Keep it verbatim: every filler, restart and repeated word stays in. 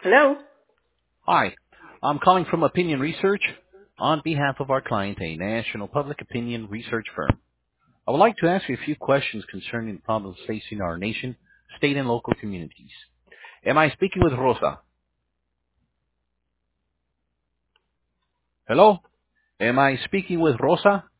Hello? Hi, I'm calling from Opinion Research on behalf of our client, a national public opinion research firm. I would like to ask you a few questions concerning the problems facing our nation, state, and local communities. Am I speaking with Rosa? Hello? Am I speaking with Rosa?